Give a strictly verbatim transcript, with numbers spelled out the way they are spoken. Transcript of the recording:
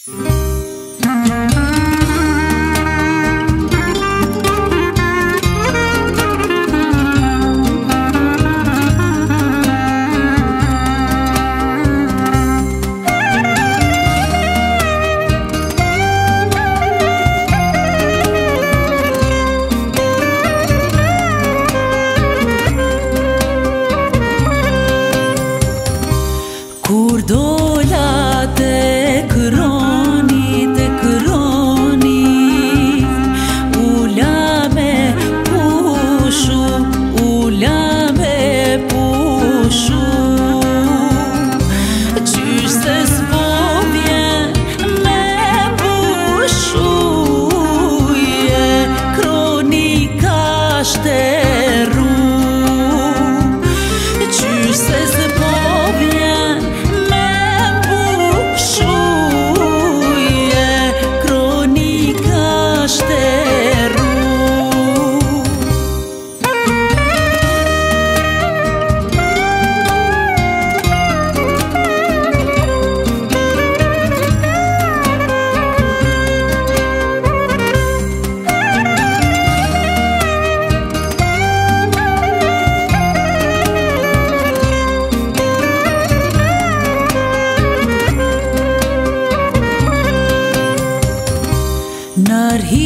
Kur dola te kroni, te kroni, ula me pushu, ula me pushu. Qysh se s'po vjen me pushu, je kronika shteru. Qysh se s'po vjen Nar hi